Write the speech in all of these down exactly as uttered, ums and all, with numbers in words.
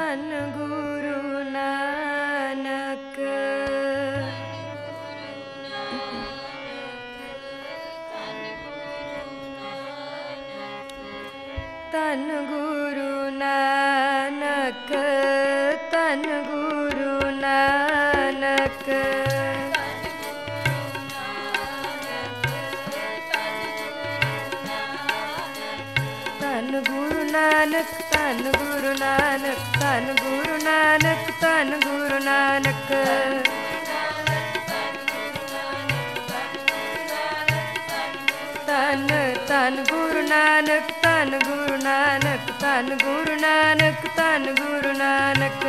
ਧੰਨ ਗੁਰੂ ਨਾਨਕ। ਧੰਨ ਗੁਰੂ ਨਾਨਕ, ਧੰਨ ਗੁਰੂ ਨਾਨਕ। ਧੰਨ ਗੁਰੂ ਨਾਨਕ, ਧੰਨ ਗੁਰੂ ਨਾਨਕ, ਧੰਨ ਗੁਰੂ ਨਾਨਕ, ਧੰਨ ਗੁਰੂ ਨਾਨਕ। ਧੰਨ ਧੰਨ ਗੁਰੂ ਨਾਨਕ, ਧੰਨ ਗੁਰੂ ਨਾਨਕ, ਧੰਨ ਗੁਰੂ ਨਾਨਕ, ਧੰਨ ਗੁਰੂ ਨਾਨਕ।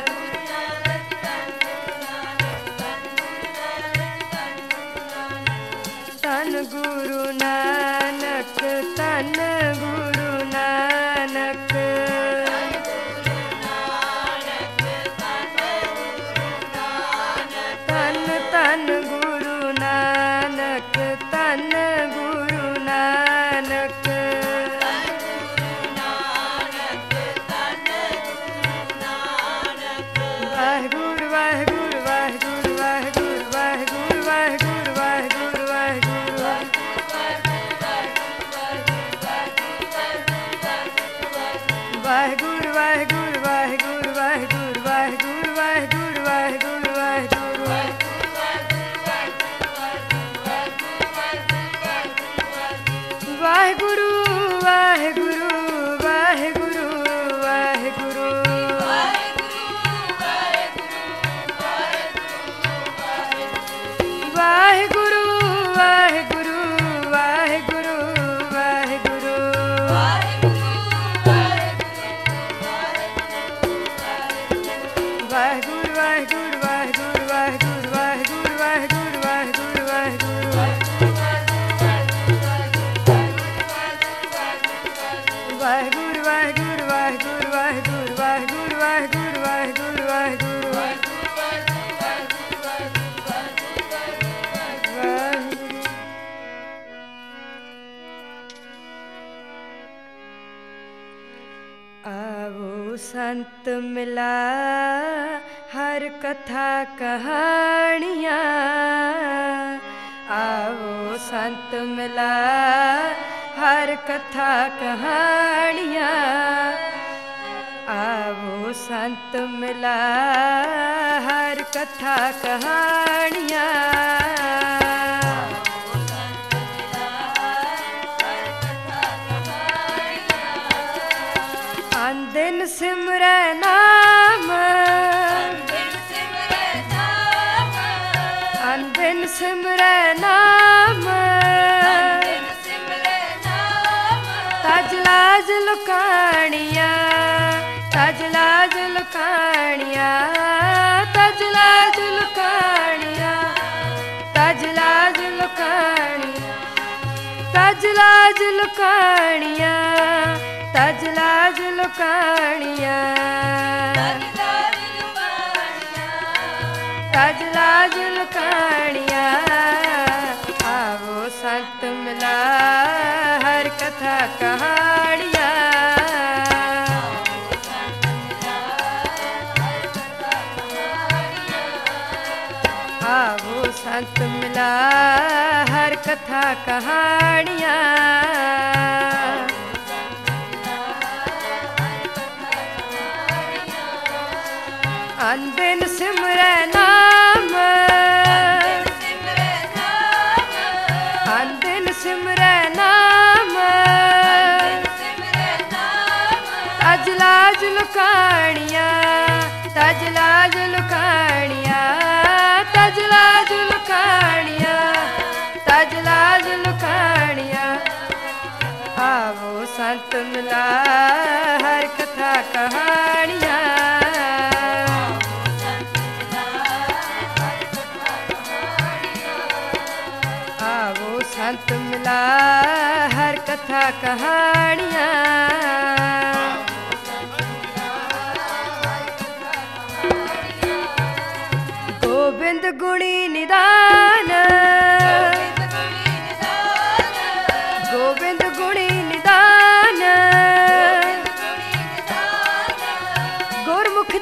ਧੰਨ ਗੁਰੂ ਨਾਨਕ, ਧੰਨ ਗੁਰੂ ਨਾਨਕ। ਧੰਨ ਧੰਨ ਗੁਰੂ ਨਾਨਕ, ਧੰਨ ਗੁਰੂ ਨਾਨਕ। ਵਾਹਿਗੁਰੂ ਵਾਹਿਗੁਰੂ ਵਾਹਿਗੁਰੂ ਵਾਹਿਗੁਰੂ ਵਾਹਿਗੁਰੂ ਵਾਹਿਗੁਰੂ ਵਾਹਿਗੁਰੂ ਵਾਹਿਗੁਰੂ। ਵਾਹਿਗੁਰੂ ਵਾਹਿਗੁਰੂ ਵਾਹਿਗੁਰੂ ਵਾਹਿਗੁਰੂ ਵਾਹਿਗੁਰੂ ਵਾਹਿਗੁਰੂ ਵਾਹਿਗੁਰੂ ਵਾਹਿਗੁਰੂ। ਵਾਹਿਗੁਰੂ ਵਾਹਿਗੁਰੂ ਵਾਹਿਗੁਰੂ ਵਾਹਿਗੁਰੂ। ਵਾਹਿਗੁਰੂ ਵਾਹਿਗੁਰੂ ਵਾਹਿਗੁਰੂ ਵਾਹਿਗੁਰੂ। ਵਾਹਿਗੁਰੂ ਵਾਹਿਗੁਰੂ ਵਾਹਿਗੁਰੂ ਵਾਹਿਗੁਰੂ ਵਾਹਿਗੁਰੂ ਵਾਹਿਗੁਰੂ ਵਾਹਿਗੁਰੂ ਵਾਹਿਗੁਰੂ। ਵਾਹਿਗੁਰੂ ਵਾਹਿਗੁਰੂ ਵਾਹਿਗੁਰੂ ਵਾਹਿਗੁਰੂ ਵਾਹਿਗੁਰੂ ਵਾਹਿਗੁਰੂ ਵਾਹਿਗੁਰੂ ਵਾਹਿਗੁਰੂ। आवो संत मिला हर कथा कहानियाँ। आवो संत मिला हर कथा कहानियाँ। आवो संत मिला हर कथा कहानियाँ। दिन सिमरै नाम, अनदिन सिमरै नाम। तज लाज लुकाणिया, तज लाज लुकाणिया, तज लाज लुकाणिया, तज लाज लुकाणिया, तज लाज लुकाणिया, तज लाज लुकाणिया, तज लाज लुकाणिया। आवो संत मिला हर कथा कहानियाँ। आवो संत मिला हर कथा कहानियाँ। अनदिन सिमरै नाम, अनदिन सिमरै नाम। तज लाज लुकाणिया, तज लाज लुकाणिया, तज लाज लुकाणिया, तज लाज लुकाणिया। आवो संत मिला हर कथा कहानियाँ। संत मिला हर कथा कहानियाँ। गोविंद गुणी निदान, गोविंद गुणी निदान। गुरमुख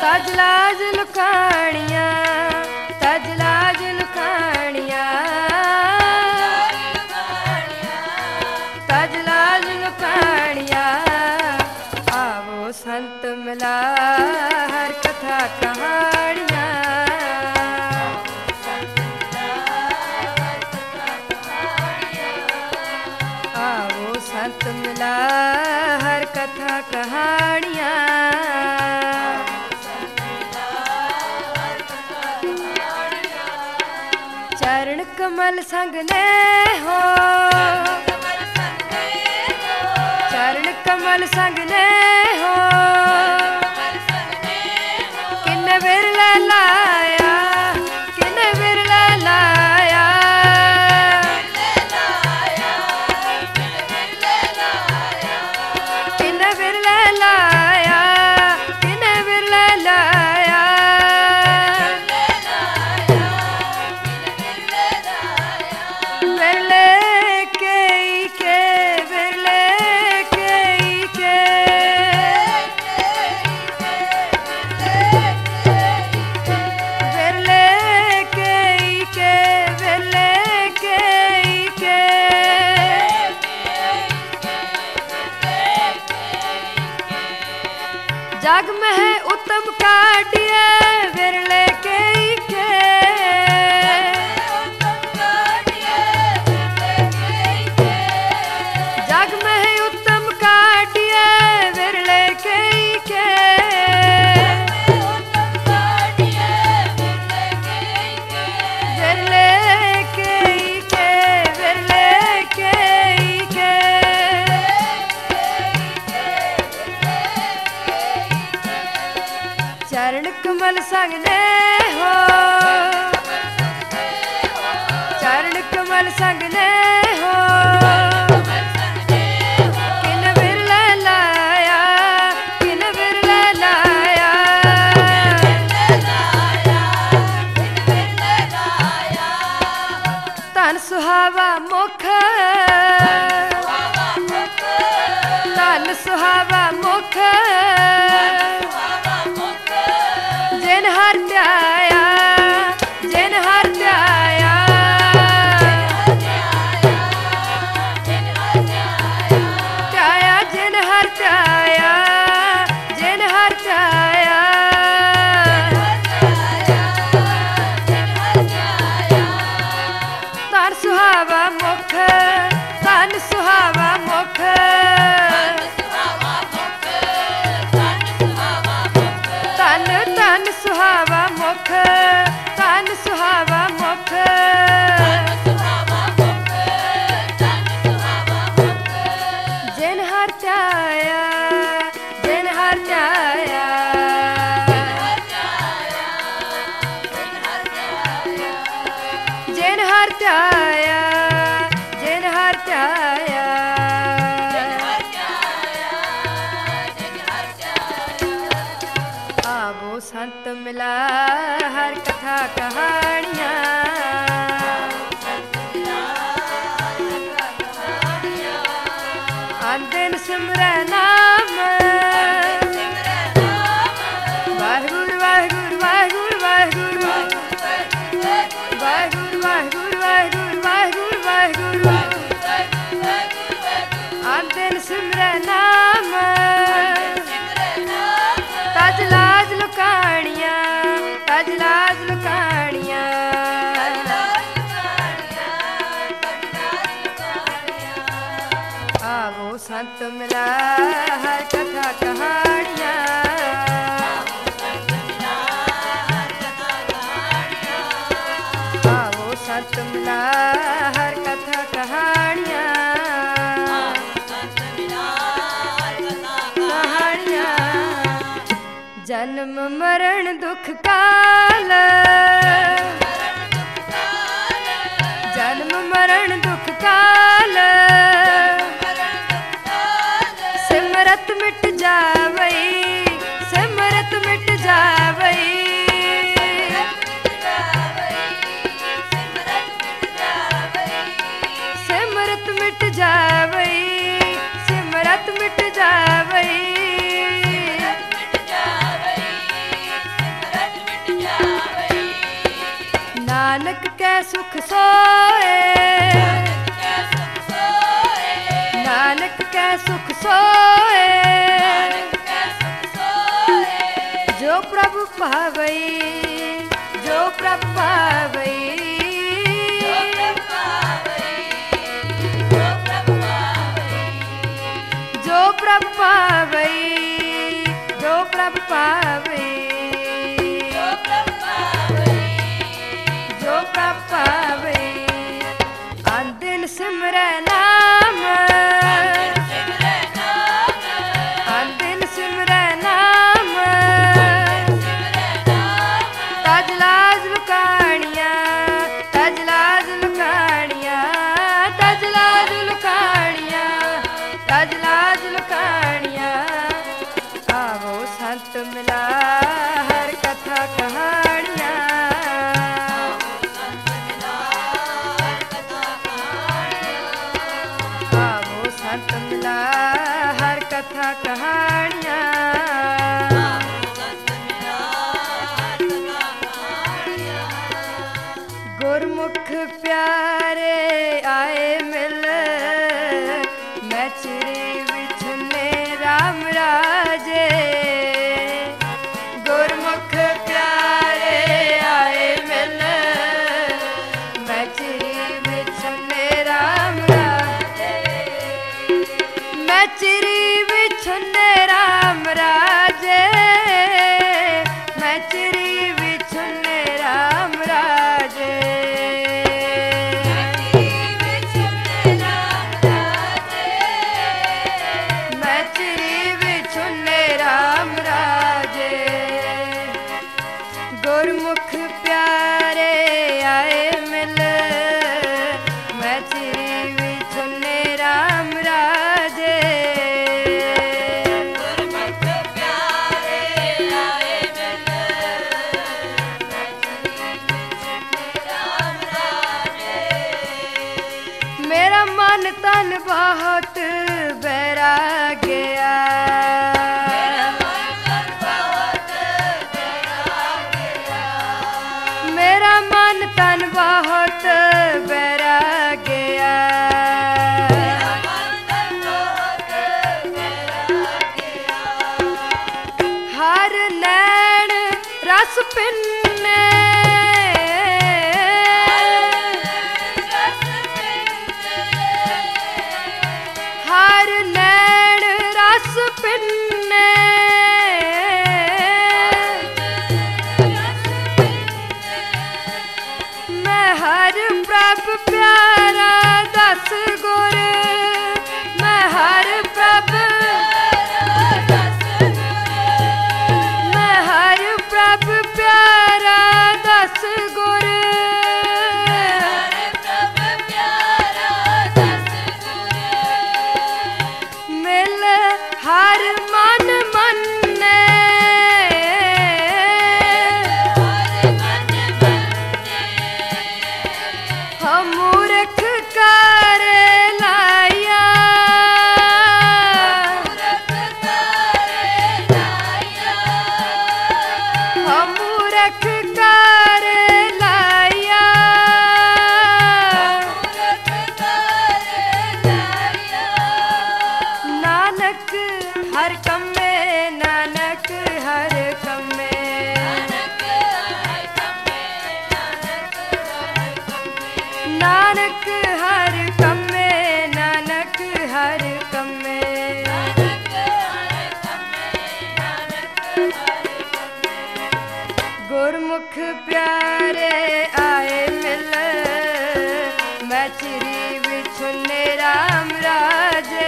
तज लाज लुकाणिया तज लाज लुकाणिया तज लाज लुकाणिया आवो संत मिला हर कथा कहानियाँ आवो संत मिला हर कथा कहानियाँ चरण कमल संग ने हो चरण कमल संग ने हो किन बिरला लाया किन बिरला लाया किन बिरला लाया किन बिरला लाया बिरले के के बिरले के के बिरले के के बिरले के के जग में है उत्तम काटिए बिरले के के जग में है उत्तम काटिए बिरले के के बिरले के के बिरले के के चरण कमल संग ने हो चरण कमल संग ने हो किन बिरला लाया किन बिरला लाया तन सुहावा मुख तन सुहावा मुख जिन हर त्याया जिन हर त्याया त्याया जिन हर त्याया जिन हर त्याया तन सुहावा मुख तन सुहावा मुख तन तन सुहावा मुख तन सुहावा मुख जिन हर त्याया जिन हर त्याया जिन हर त्याया जिन हर त्याया आवो संत मिला हर कथा कहानियाँ अंदिन सिमरै नाम वाहिगुरु वाहिगुरु वाहिगुरु वाहिगुरु वाहिगुरु वाहिगुरु वाहिगुरु वाहिगुरु वाहिगुरु अंदिन सिमरै नाम तज लाज लुकाणिया तज लाज लुकाणिया आवो संत मिला हर कथा कहानियाँ आवो संत मिला हर कथा कहानियाँ कहानियाँ जन्म मरण दुख काल जन्म मरण दुख काल सिमरत मिट जावई सिमरत मिट जावई सिमरत मिट जावई सिमरत मिट जावई नानक कै सुख सोए, नानक कै सुख सोए, जो प्रभु पावई, जो प्रभु पावई, जो प्रभु पावई, जो प्रभु पावई, जो प्रभु पावई। आन दिन सिमरै नाम, आन दिन सिमरै नाम, तज लाज लुकाणियां, तज लाज लुकाणियां, तज लाज लुकाणियां, तज लाज लुकाणियां। आवो संत मिला हर कथा कहानियां, आवो संत मिला हर कथा कहानियां। गुरमुख प्यारे आए मिल, मैं चिरे बिछुने राम राजे। गुरमुख प्यारे आए मिल, मैं चिरे बिछुने राम राजे, मैं चिरे बिछुने राम राजे, मैं चिरे बिछुने राम राजे। मैं चिरे बिछुने राम राजे। गुरमुख प्यारे आए मिल, मैं चिरे बिछुने राम राजे। गुरमुख प्यारे आए मिल, मैं चिरे बिछुने राम राजे। मेरा मन तन बहुत बैराग्या, मेरा मन तन बहुत बैराग्या, हर नैन रस पिन्ने, हर नैन रस पिन्ने, मैं हर प्रभ प्यारा दस गुर, मैं हर प्रभ, मैं हर प्रभ प्यारा दस गुर, मिल हर मन मन्ने, हम मूर्ख कर लाया, हम मूर्ख कर लाया, नानक हर कम्मे, नानक हर कम्मे, नानक हर कम्मे, नानक हर कम्मे। गुरमुख प्यारे आए मिल, मैं चिरे बिछुने राम राजे।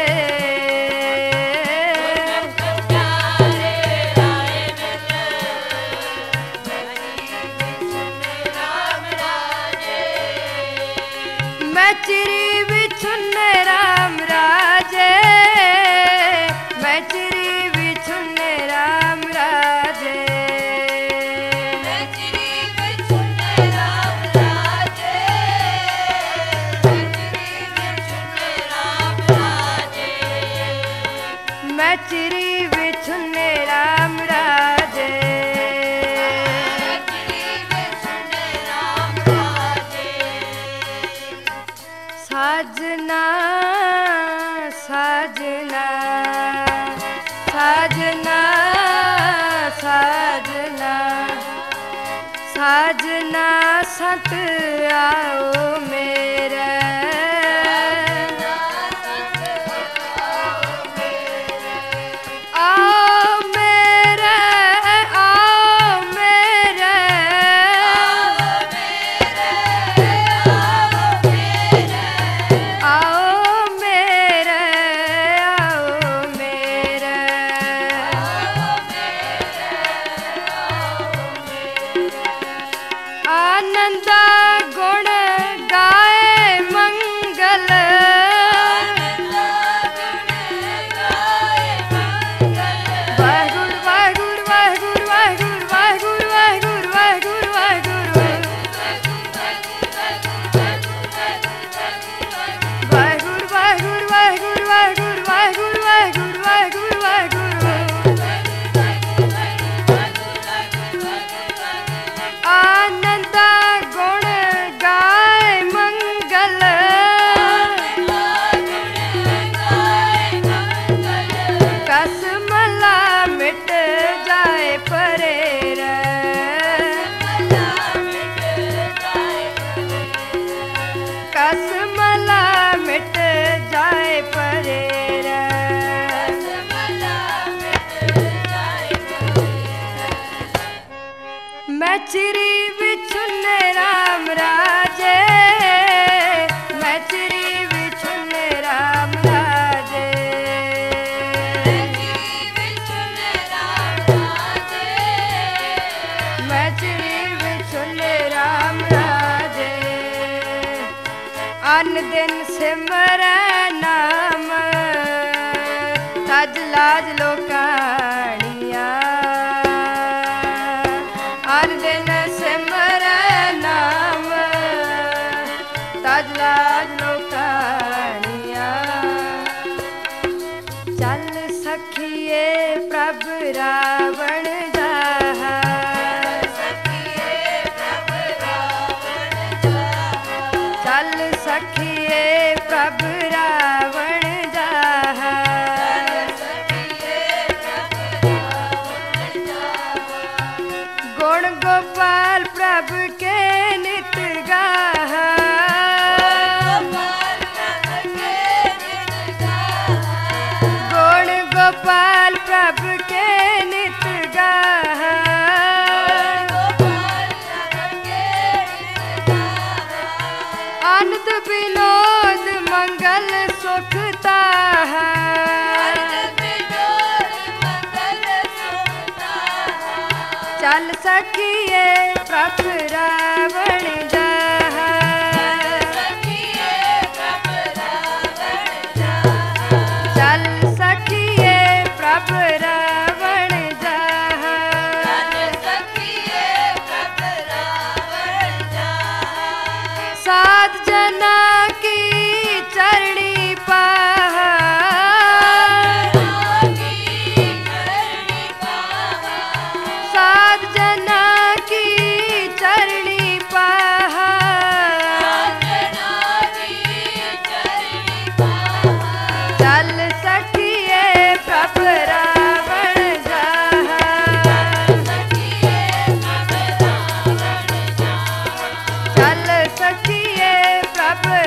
मैं चिरे बिछुने राम राजे, मैं चिरे बिछुने राम राजे, मैं चिरे बिछुने राम साजना साजना सत आओ मेरे आओ मेरे आओ मेरे आओ मेरे आओ मेरे आनंद गुण गाए मंगल वाहिगुरु वाहिगुरु वाहिगुरु वाहिगुरु वाहिगुरु वाहिगुरु वाहिगुरु वाहिगुरु वाहिगुरु वाहिगुरु वाहिगुरु वाहिगुरु वाहिगुरु वाहिगुरु आनंद गुण गाए मंगल कसमला मिट जाए परेर कसमला मिट जाए परेर मैं चिरी बिछुन राम राजे मैं चिरी बिछुन राम राजे मैं चिरी बिछुन राम राजे अन दिन सिमर नाम तज लाज लोकानिया हर दिन सिमर नाम तज लाज लोकानिया चल सखिए प्रभ रावण जाहा चल सखिए प्रभ रावण जाहा गुण गोपाल प्रभु के नित गाहा गुण गोपाल प्रभु के नित गाहा आनंद विनोद मंगल सुखता चल सखिए प्रभ रावण जाहा चल सखिए प्रभ रावण जाहा सात जना की चरणी पाहा सात जना की चरणी पाहा चल सखिए प्रभ रावण जाहा चल सखिए प्रभ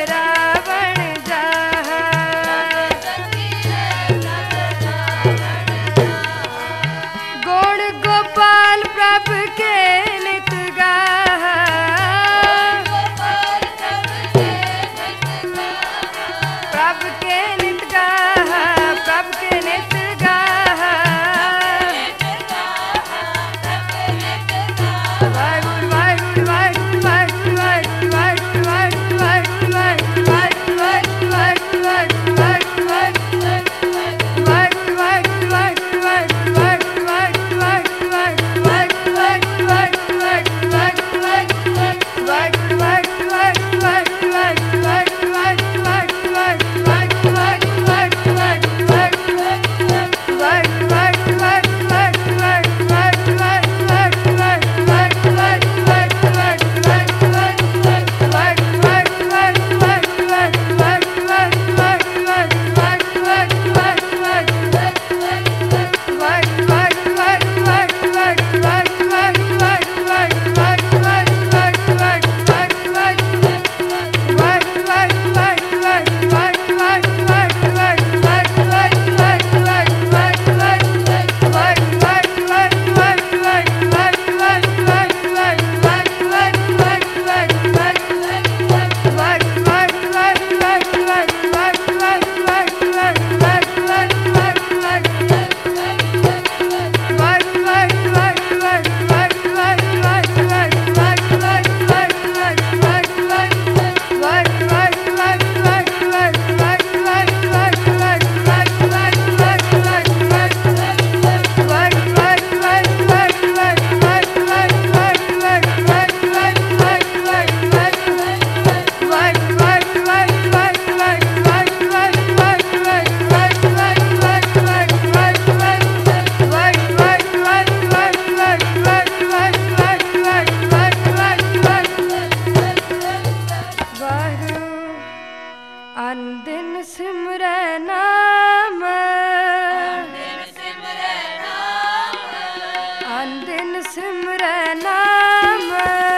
तन दिन सिमरै नाम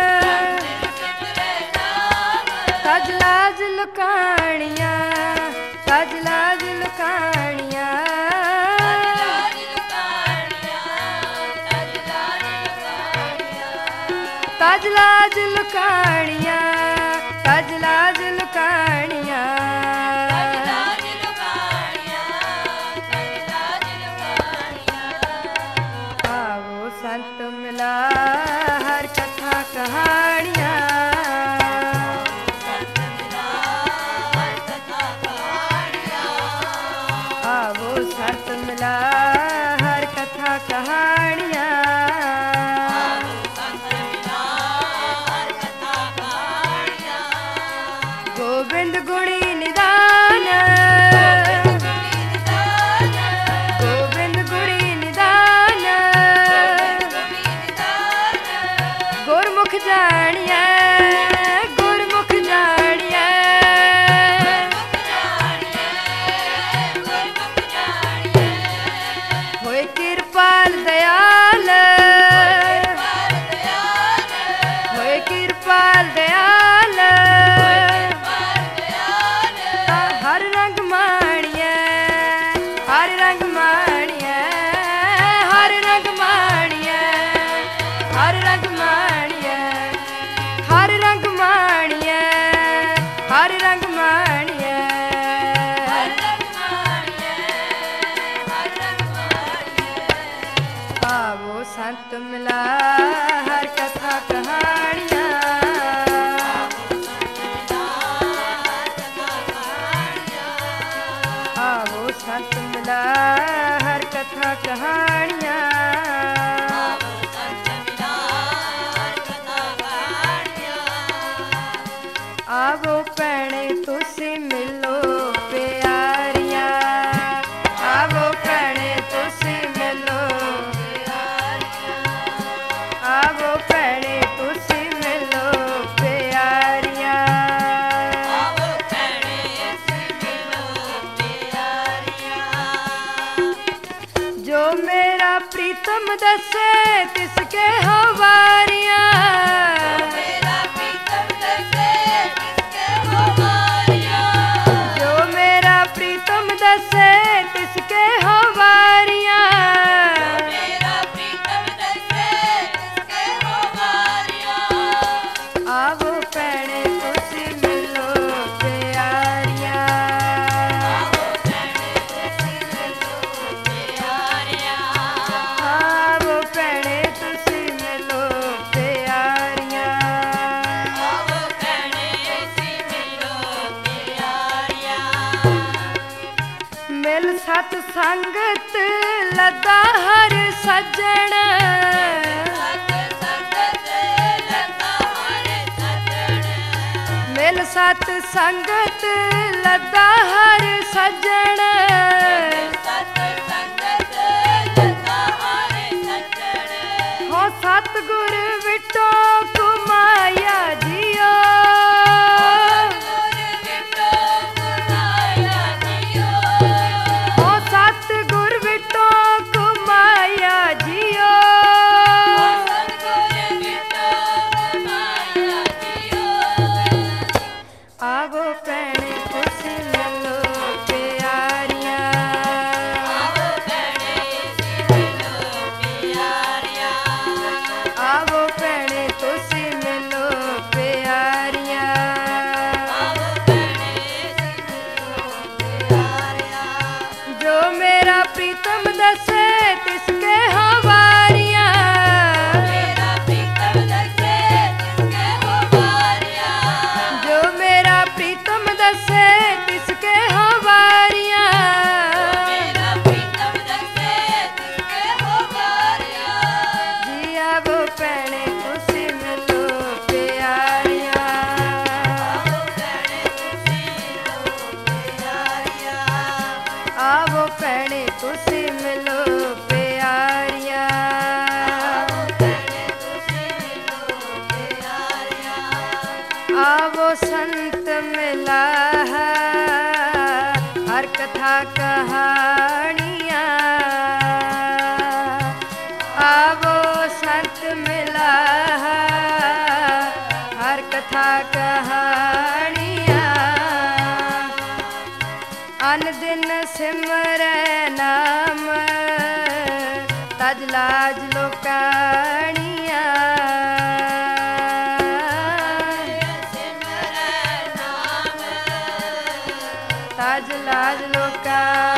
तज लाज लुकाणिया तज लाज लुकाणिया तज लाज लुकाणिया तज लाज लुकाणिया आवो संत मिला हर कथा कहानियाँ आवो संत मिला हर कथा कहानियाँ गोविंद गुणी निदान गोविंद गुणी निदान गुरमुख जानिया गुरमुख जानिया होए कृपाल दयाल होए कृपाल दयाल हर रंग माणिया हर रंग माणिया हर रंग माणिया हर रंग माणिया हर रंग माणिया हर रंग माणिया आवो संत मिला हर कथा कहानियाँ आवो संत मिला हर कथा कहानियाँ आवो भैणे तुसी मिलो प्यारियां आवो भैणे तुसी मिलो आवो भैणे तुसी मिलो प्यारियां जो मेरा प्रीतम दसे तिसके हवारियां जो मेरा प्रीतम दसे तिसके हवारियां आवो भैणे तुसी मिलो प्यारियां आवो भैणे तुसी मिलो प्यारियां मिल सत संगत लदा हर सज्जण मिल सत संगत लदा हर सज्जण हो सतगुर विटो कुमाया जियो हो सतगुर विटो कुमाया जियो आवो भैणे तुसी मिलो प्यारियां आवो भैणे तुसी मिलो प्यारियां जो मेरा प्रीतम दसे तिसके हवारियां जो मेरा प्रीतम दसे तिसके हवारियां जी आवो भैणे तुसी मिलो प्यारियां आवो भैणे तुसी मिलो प्यारियां आवो संत मिला हर कथा कहानियाँ आवो संत मिला हर कथा कहानिया अन दिन सिमरै नाम तज लाज लोकानिया तज लाज लोका